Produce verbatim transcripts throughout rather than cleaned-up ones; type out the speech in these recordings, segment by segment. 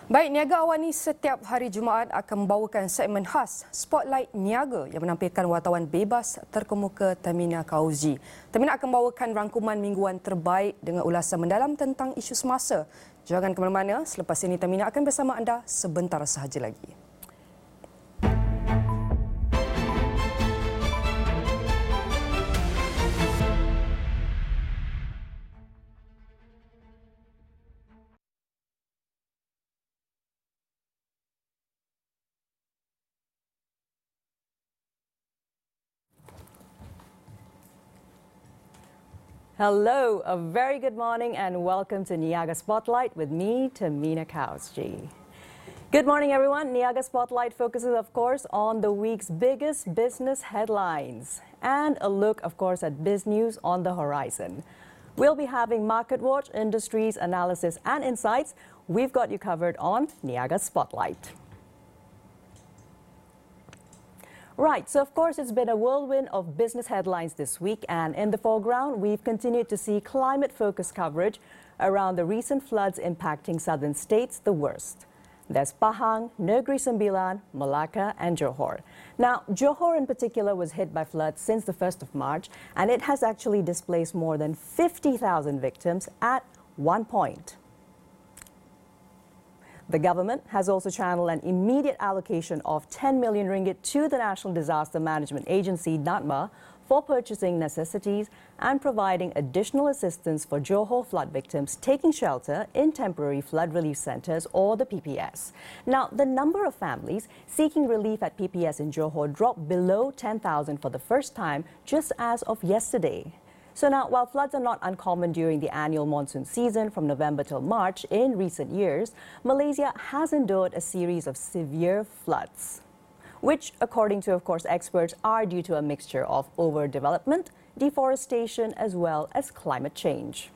Baik, Niaga Awani setiap hari Jumaat akan membawakan segmen khas Spotlight Niaga yang menampilkan wartawan bebas terkemuka Tamina Kauzi. Tamina akan membawakan rangkuman mingguan terbaik dengan ulasan mendalam tentang isu semasa. Jangan ke mana-mana, selepas ini Tamina akan bersama anda sebentar sahaja lagi. Hello, a very good morning and welcome to Niaga Spotlight with me, Tamina Kauzi. Good morning, everyone. Niaga Spotlight focuses, of course, on the week's biggest business headlines and a look, of course, at biz news on the horizon. We'll be having Market Watch, industries, analysis and insights. We've got you covered on Niaga Spotlight. Right, so of course it's been a whirlwind of business headlines this week, and in the foreground we've continued to see climate-focused coverage around the recent floods impacting southern states the worst. There's Pahang, Negeri Sembilan, Malacca and Johor. Now, Johor in particular was hit by floods since the first of March, and it has actually displaced more than fifty thousand victims at one point. The government has also channeled an immediate allocation of ten million ringgit to the National Disaster Management Agency, NADMA, for purchasing necessities and providing additional assistance for Johor flood victims taking shelter in temporary flood relief centres or the P P S. Now, the number of families seeking relief at P P S in Johor dropped below ten thousand for the first time just as of yesterday. So now, while floods are not uncommon during the annual monsoon season from November till March in recent years, Malaysia has endured a series of severe floods, which, according to, of course, experts, are due to a mixture of overdevelopment, deforestation, as well as climate change.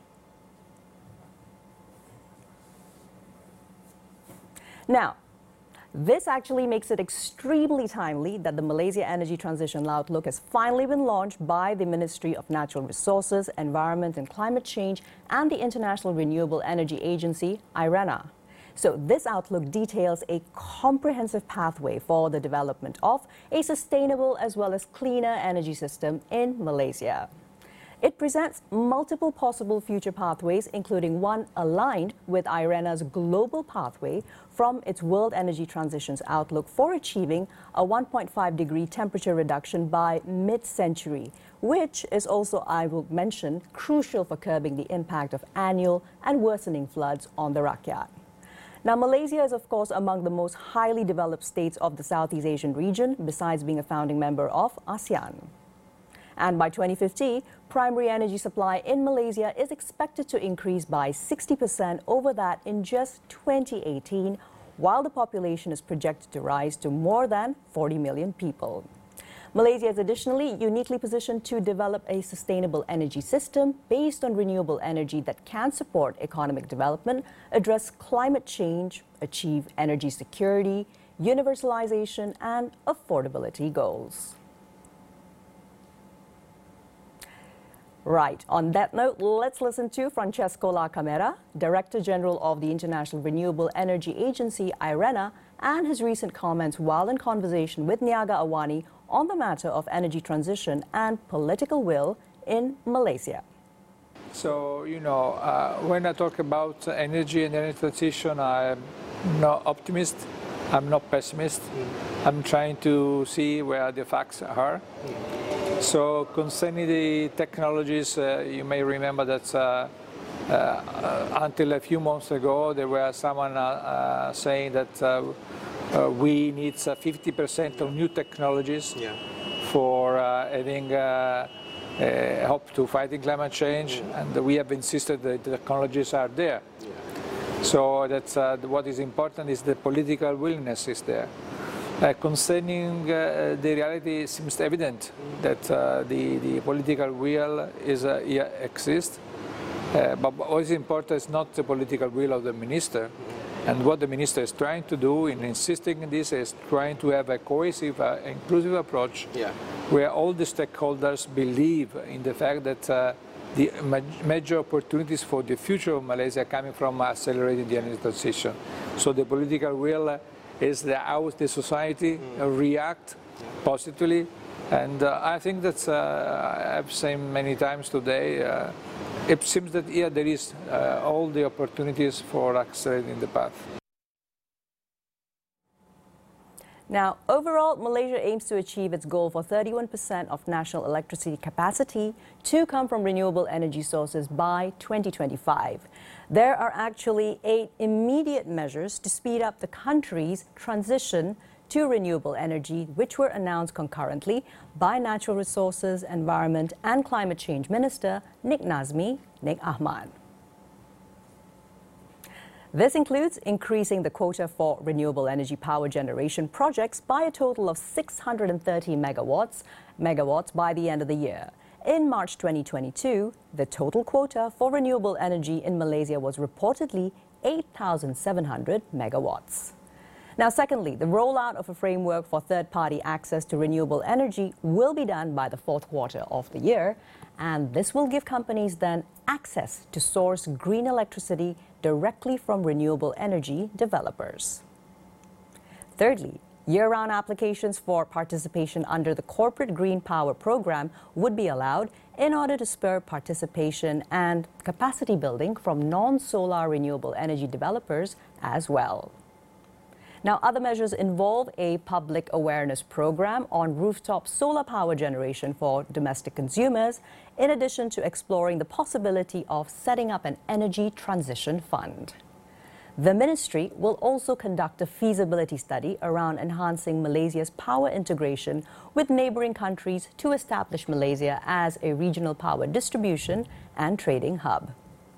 Now, this actually makes it extremely timely that the Malaysia Energy Transition Outlook has finally been launched by the Ministry of Natural Resources, Environment and Climate Change and the International Renewable Energy Agency, IRENA. So this outlook details a comprehensive pathway for the development of a sustainable as well as cleaner energy system in Malaysia. It presents multiple possible future pathways, including one aligned with IRENA's global pathway from its World Energy Transitions Outlook for achieving a one point five degree temperature reduction by mid-century, which is also, I will mention, crucial for curbing the impact of annual and worsening floods on the rakyat. Now, Malaysia is, of course, among the most highly developed states of the Southeast Asian region, besides being a founding member of ASEAN. And by twenty fifty, primary energy supply in Malaysia is expected to increase by sixty percent over that in just twenty eighteen, while the population is projected to rise to more than forty million people. Malaysia is additionally uniquely positioned to develop a sustainable energy system based on renewable energy that can support economic development, address climate change, achieve energy security, universalization, and affordability goals. Right. On that note, let's listen to Francesco La Camera, Director General of the International Renewable Energy Agency, IRENA, and his recent comments while in conversation with Niaga Awani on the matter of energy transition and political will in Malaysia. So, you know, uh, when I talk about energy and energy transition, I'm not optimist, I'm not pessimist. I'm trying to see where the facts are. So concerning the technologies, uh, you may remember that uh, uh, until a few months ago there were someone uh, uh, saying that uh, uh, we need fifty percent of new technologies yeah. for uh, having uh, uh, hope to fighting climate change, mm. and we have insisted that the technologies are there. Yeah. So that's uh, what is important is the political willingness is there. Uh, concerning uh, the reality, it seems evident that uh, the, the political will is, uh, yeah, exists. Uh, but what is important is not the political will of the minister. And what the minister is trying to do in insisting on this is trying to have a cohesive, uh, inclusive approach yeah. where all the stakeholders believe in the fact that uh, the major opportunities for the future of Malaysia are coming from accelerating the energy transition. So the political will uh, is the how the society uh, react positively. And uh, I think that uh, I've said many times today, uh, it seems that here there is uh, all the opportunities for accelerating the path. Now, overall, Malaysia aims to achieve its goal for thirty-one percent of national electricity capacity to come from renewable energy sources by twenty twenty-five. There are actually eight immediate measures to speed up the country's transition to renewable energy, which were announced concurrently by Natural Resources, Environment and Climate Change Minister Nik Nazmi Nik Ahmad. This includes increasing the quota for renewable energy power generation projects by a total of six hundred thirty megawatts, megawatts by the end of the year. In March twenty twenty-two, the total quota for renewable energy in Malaysia was reportedly eight thousand seven hundred megawatts. Now, secondly, the rollout of a framework for third-party access to renewable energy will be done by the fourth quarter of the year, and this will give companies then access to source green electricity directly from renewable energy developers. Thirdly, year-round applications for participation under the Corporate Green Power Program would be allowed in order to spur participation and capacity building from non-solar renewable energy developers as well. Now, other measures involve a public awareness program on rooftop solar power generation for domestic consumers, in addition to exploring the possibility of setting up an energy transition fund. The ministry will also conduct a feasibility study around enhancing Malaysia's power integration with neighboring countries to establish Malaysia as a regional power distribution and trading hub.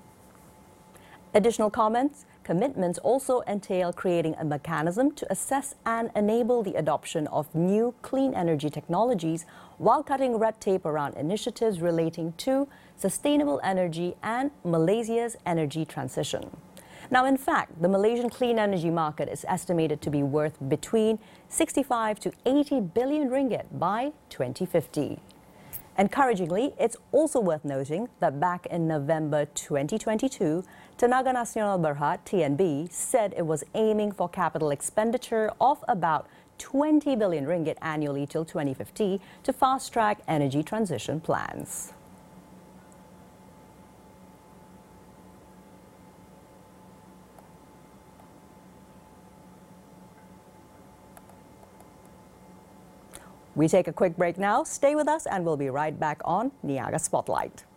Additional comments? Commitments also entail creating a mechanism to assess and enable the adoption of new clean energy technologies while cutting red tape around initiatives relating to sustainable energy and Malaysia's energy transition. Now, in fact, the Malaysian clean energy market is estimated to be worth between sixty-five to eighty billion ringgit by twenty fifty. Encouragingly, it's also worth noting that back in November twenty twenty-two, Tenaga Nasional Berhad, T N B, said it was aiming for capital expenditure of about twenty billion ringgit annually till twenty fifty to fast-track energy transition plans. We take a quick break now. Stay with us and we'll be right back on Niaga Spotlight.